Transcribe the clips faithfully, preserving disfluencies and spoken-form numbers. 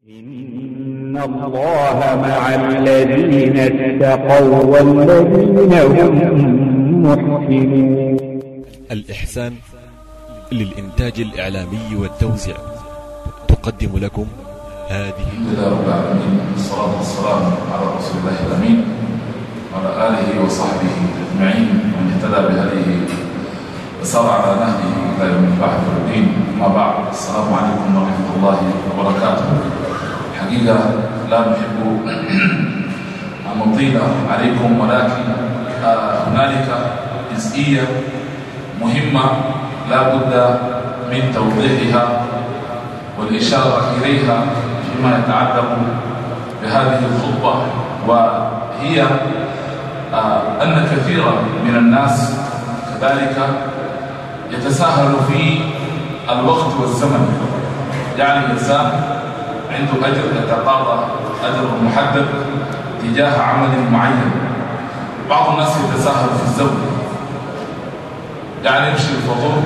إن الله مع الذين اتقوا والذين هم محسنون. الإحسان للإنتاج الإعلامي والتوزيع تقدم لكم هذه. الحمد لله رب العالمين، والصلاة والسلام على رسول الله الأمين وعلى آله وصحبه أجمعين ومن اهتدى بهديه وسار على نهجه إلى يوم البعث والدين. أما بعد، السلام عليكم ورحمة الله وبركاته. حقيقة لا نحب أن نطيل عليكم، ولكن هنالك جزئية مهمة لا بد من توضيحها والإشارة إليها فيما يتعلق بهذه الخطبة، وهي أن كثيرا من الناس كذلك يتساهل في الوقت والزمن. يعني الإنسان عنده أجر يتقاضى أجر محدد تجاه عمل معين. بعض الناس يتساهل في الزمن، يعني يمشي الفطور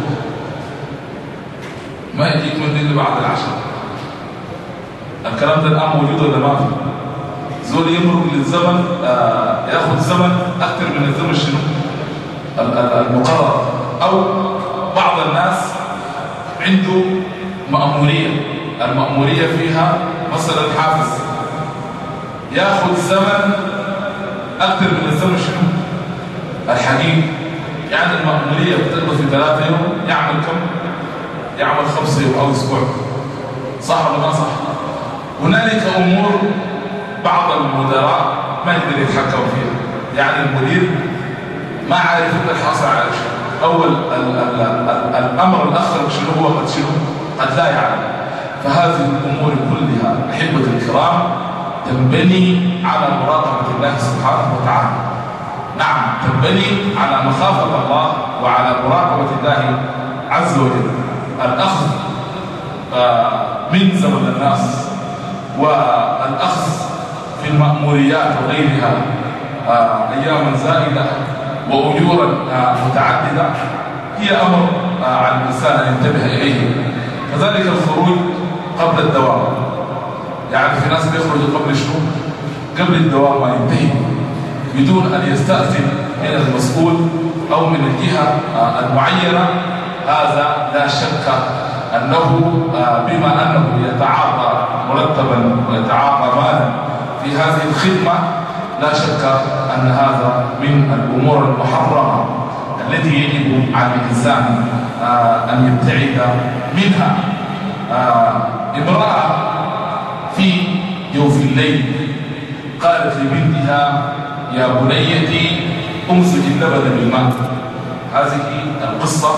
ما يجيك من اللي بعد العشاء. الكلام ده الآن موجود ولا ما في؟ زول يمرق للزمن آه ياخذ زمن أكثر من الزمن شنو؟ المقرر. أو بعض الناس عنده مأمورية، المأمورية فيها مثلا حافز ياخذ زمن أكثر من الزمن شنو؟ الحقيقي. يعني المأمورية بتقضي في ثلاثة يوم، يعمل كم؟ يعمل خمسة يوم أو أسبوع. صح ولا ما صح؟ هنالك أمور بعض المدراء ما يقدر يتحكم فيها. يعني المدير ما عارف يقدر يحصل على شيء. أول الأمر الآخر شنو هو؟ قد شنو؟ قد لا يعلم. فهذه الأمور كلها أحبة الكرام تنبني على مراقبة الله سبحانه وتعالى. نعم، تنبني على مخافة الله وعلى مراقبة الله عز وجل. الأخذ من زمن الناس والأخذ في المأموريات وغيرها أياما زائدة وأجورا متعددة هي أمر على الإنسان أن ينتبه إليه. كذلك الخروج قبل الدوام. يعني في ناس بيخرجوا قبل شنو؟ قبل الدوام ما ينتهي، بدون أن يستأذن من المسؤول أو من الجهة المعينة. هذا لا شك أنه بما أنه يتعاطى مرتبا ويتعاطى مالا في هذه الخدمة، لا شك أن هذا من الأمور المحرمة التي يجب على الإنسان أن يبتعد منها. امرأة في جوف الليل قالت لبنتها: يا بنيتي أمزج اللبن بالماء. هذه القصة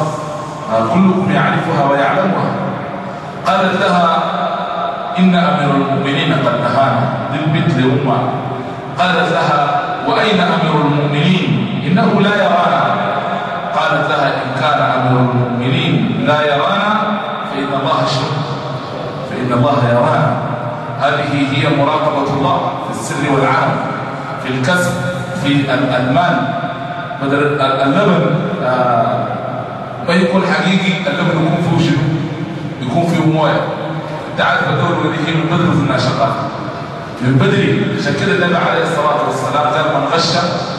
كلكم يعرفها ويعلمها. قالت لها: إن أمير المؤمنين قد نهانا. للبنت لأمها قالت لها: وأين أمير المؤمنين؟ إنه لا يرانا. قالت لها: إن كان أمير المؤمنين لا يرانا فإن الله شر فإن الله يرانا. هذه هي مراقبة الله في السر والعلن، في الكسب، في المال. بدل اللبن آه ما يكون حقيقي، اللبن يكون فيه شنو؟ يكون فيه مويه. انت عارف الدول اللي من بدري في الناشطات من بدري. عشان كده النبي عليه الصلاه والسلام قال: من غش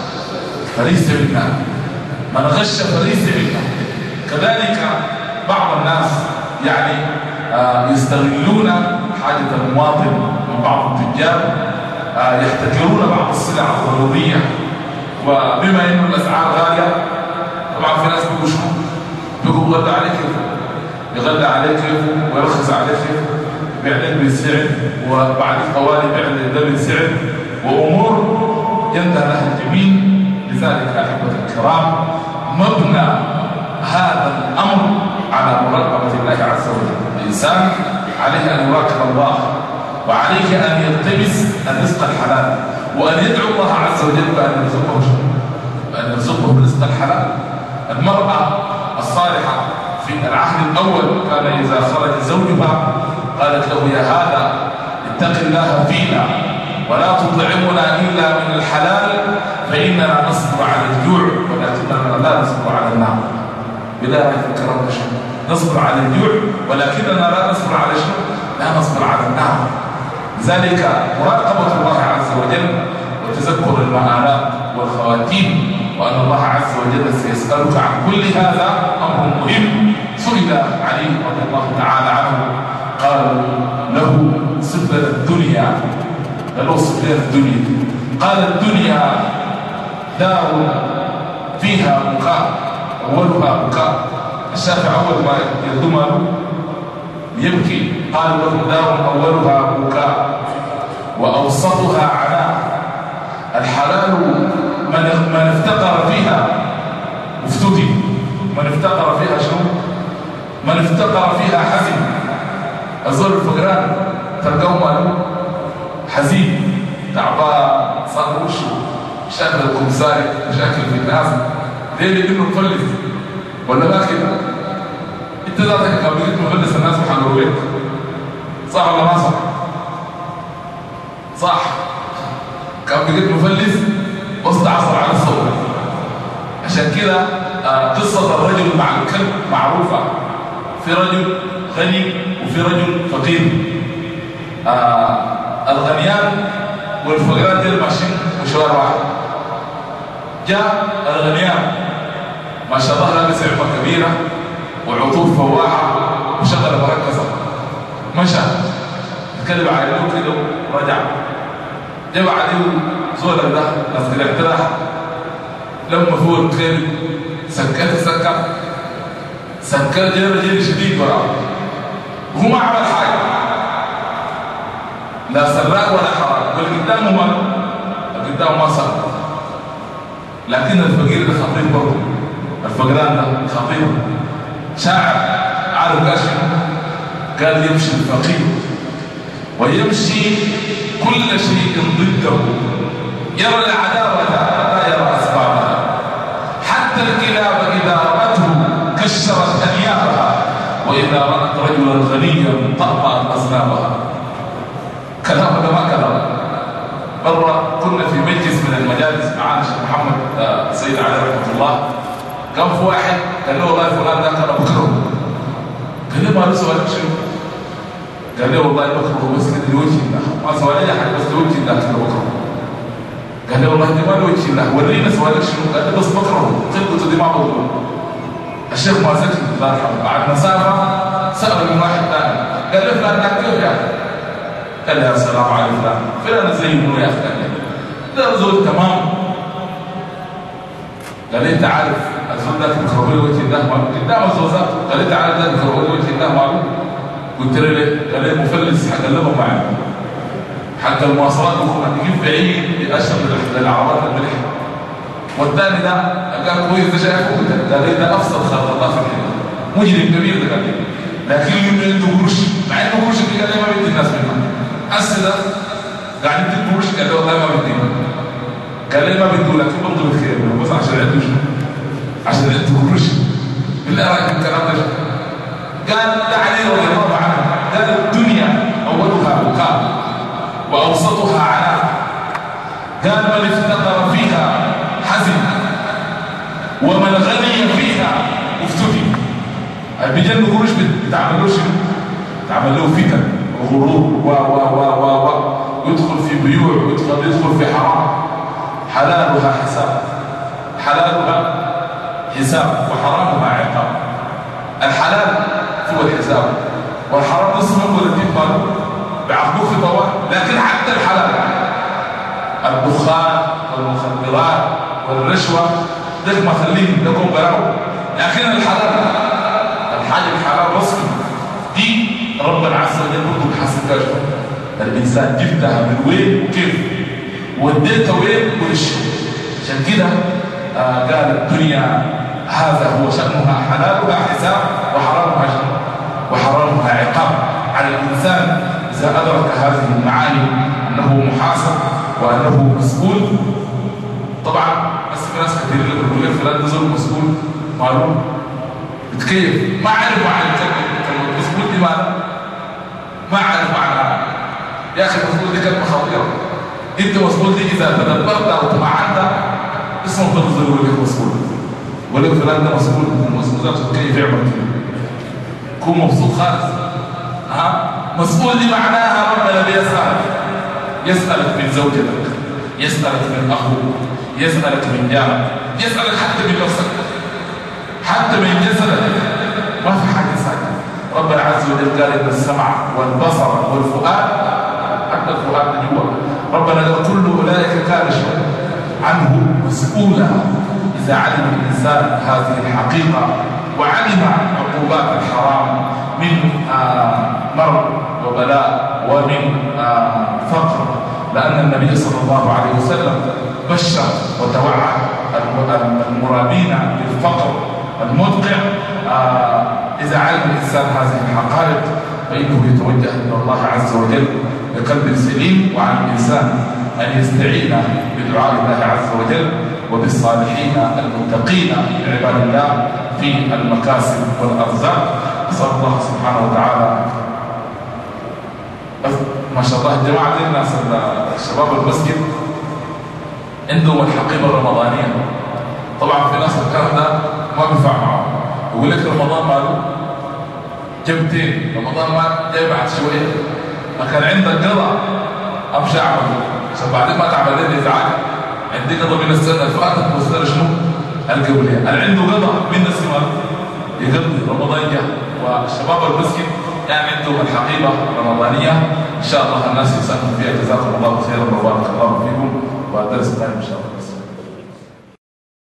فليس منا، من غش فليس منا. كذلك بعض الناس يعني آه يستغلون حاجه المواطن من بعض التجار، آه يحتكرون بعض السلع الضروريه، وبما انه الاسعار غاليه طبعا في ناس بيقولوا شنو؟ بيقولوا بغلى عليك يغلى عليك ويرخص عليك، يبيع لك بالسعر، وبعد طوالي يبيع لك ده بالسعر، وامور ينتهي لها الجميع. لذلك احبه الكرام مبنى هذا الامر على مراقبه الله عز وجل. الانسان عليه ان يراقب الله، وعليه ان يلتمس الرزق الحلال، وان يدعو الله عز وجل بان يرزقه بان يرزقه بالرزق الحلال. المراه الصالحه في العهد الأول كان إذا خرج زوجها قالت له: يا هذا اتق الله فينا ولا تطعمنا إلا من الحلال فإننا نصبر على الجوع ولكننا لا نصبر على النار. بلا يذكرون شيء. نصبر على الجوع ولكننا لا نصبر على شيء، لا نصبر على النار. ذلك مراقبة الله عز وجل وتذكر المآلات والخواتيم، وأن الله عز وجل سيسألك عن كل هذا أمر مهم. سئل علي رضي الله تعالى عنه قال له صف لنا الدنيا، قال له صف لنا الدنيا، قال الدنيا دار فيها بكاء أولها بكاء. الشافعي أول ما يلدم يبكي قال له دار أولها بكاء وأوسطها عناء. الحلال من من افتقر فيها افتدي، من افتقر فيها شنو؟ من افتقر فيها حزن. الزول الفقران تلقاه ماله حزين تعبان صار وشه شكل الكمساري مشاكل في الناس ليه؟ لانه مفلس ولا ما كده؟ انت ذاتك لو بقيت مفلس الناس بيحقروا لك، صح ولا ما صح؟ صح. كان بقيت مفلس وسط عصر على الصوت. عشان كده آه قصة الرجل مع الكلب معروفة، في رجل غني وفي رجل فقير. آه الغنيان والفقيران دول ماشيين مشوار واحد. جاء الغنيان ما شاء الله لابس عمة كبيرة وعطور فواحة وشغل مركزة، مشى اتكلم على اليوم كده ورجع. جاء بعدين زول ده ناس كده اعتراح لما هو الكلب سكت سكت سكت جرى جري شديد وراه وهو ما عمل حاجة، لا سراق ولا حرام، واللي قدامه ما قدامه ما صار. لكن الفقير ده خطير برضه، الفقران ده خطير. شاعر عارف قال شنو؟ قال يمشي الفقير ويمشي كل شيء ضده، يرى العداوة لا يرى أسبابها، حتى الكلاب إذا رأته كشرت أنيابها، وإذا رأت رجلا غنيا طأطأت أذنابها. كلام هذا ما كلام. مرة كنا في مجلس من المجالس معانا الشيخ محمد آه سيد علي رحمه الله، قام في واحد قال له والله فلان ده كان بكره. قال له ما له سؤالك شنو؟ قال له والله بكره بس كده لوجه الله، ما سوى لي حاجه بس لوجه الله كده بكره. قال له والله انت ما لوجه الله، ورينا سؤالك شنو؟ قال له بس بكره خلقته دي ما بقول. الشيخ ما سكت الله يرحمه، بعد مسافه سأل من واحد ثاني قال له فلان ده كيف يعني؟ قال له يا سلام على فلان، فلان زي منو يا اخي؟ ده زول تمام. قال لي انت عارف الزول ده بكره له وجه الله ما قدام الزوزات، قال لي انت عارف ده بكره له وجه الله ما قلت له ليه؟ قال لي مفلس حكلمه معي حتى المواصلات ممكن يجيب بعيد يأشر للعربات الملح. والثاني ده قال كويس ده شايفه، قال لي ده افضل خلق الله في الحياه، مجرم كبير ده. قال لي لكن عنده قروش، مع انه قروش اللي قال لي ما بدي الناس منها. هسه ده قاعد يدي قروش، قال لي والله ما بدي، قال لي ما بدي لكن برضه بالخير بس عشان عنده شنو؟ عشان عنده قروش. بالله رايك الكلام ده؟ قال ده علي رضي الله عنه قال الدنيا اولها بكاء واوسطها عناء، قال من افتقر فيها حزن ومن غني فيها افتدي. بيجن قروش بتعمل له شنو؟ بتعمل له فتن وغرور و و و و و يدخل في بيوع ويدخل يدخل في حرام. حلالها حساب، حلالها حساب وحرامها عقاب. الحلال هو الحساب والحرام نصف ولدين ماله بعقبوه في طوال. لكن حتى الحلال الدخان والمخدرات والرشوة ده ما خليه لكم براو، لكن الحلال الحاجة الحلال رسمي دي ربنا عز وجل برضه بحسب كشفه. الإنسان جبتها من وين وكيف وديتها وين وليش. عشان كده آه قال الدنيا هذا هو شأنها، حلالها حساب وحرامها شر وحرامها عقاب على الإنسان إذا أدرك هذه المعاني أنه محاسب وأنه مسؤول. طبعا بس في ناس كثير اللي بيقول لك فلان ده زول مسؤول معلوم بتكيف، ما عارف معنى الكلمة مسؤول دي معنى، ما عارف معناها. يا أخي مسؤول دي كلمة خطيرة. أنت مسؤول دي إذا تدبرت أو تمعنت اسمه تنظر يقول لك مسؤول، يقول لك فلان ده مسؤول، المسؤول ده كيف يعمل كده؟ كون مبسوط خالص. ها مسؤول دي معناها ربنا بيسأل يسألك من زوجتك، يسألك من أخوك، يسألك من جارك، يسألك حتى من نفسك، حتى من جسدك، ما في حاجة ساكتة. ربنا عز وجل قال إن السمع والبصر والفؤاد، حتى الفؤاد جوا ربنا قال كل أولئك كان عنه مسؤولا. إذا علم الإنسان هذه الحقيقة وعلم عقوبات الحرام من آه مرض وبلاء ومن آه فقر، لأن النبي صلى الله عليه وسلم بشر وتوعد المرابين بالفقر المدقع. آه إذا علم الإنسان هذه الحقائق فإنه يتوجه إلى الله عز وجل بقلب سليم، وعلى الإنسان أن يستعين بدعاء الله عز وجل وبالصالحين المتقين من عباد الله في المكاسب والأرزاق. أسأل الله سبحانه وتعالى. ما شاء الله الجماعة دي الناس الشباب المسجد عندهم الحقيبة الرمضانية. طبعا في ناس الكلام ده ما بينفع معه، يقول لك رمضان ماله جبتين، رمضان ما جاي بعد شوية، لكن عندك قضاء أمشي أعمل عشان بعدين ما تعمل لي إزعاج. عندي قضاء من السنة اللي فاتت والسنة شنو؟ القبلية. اللي عنده قضاء من السنة يقضي رمضان جاء. والشباب المسجد يعني عندهم الحقيبة الرمضانية إن شاء الله الناس يسألون فيها. جزاكم الله خيرا وبارك الله فيكم، والدرس الثاني إن شاء الله.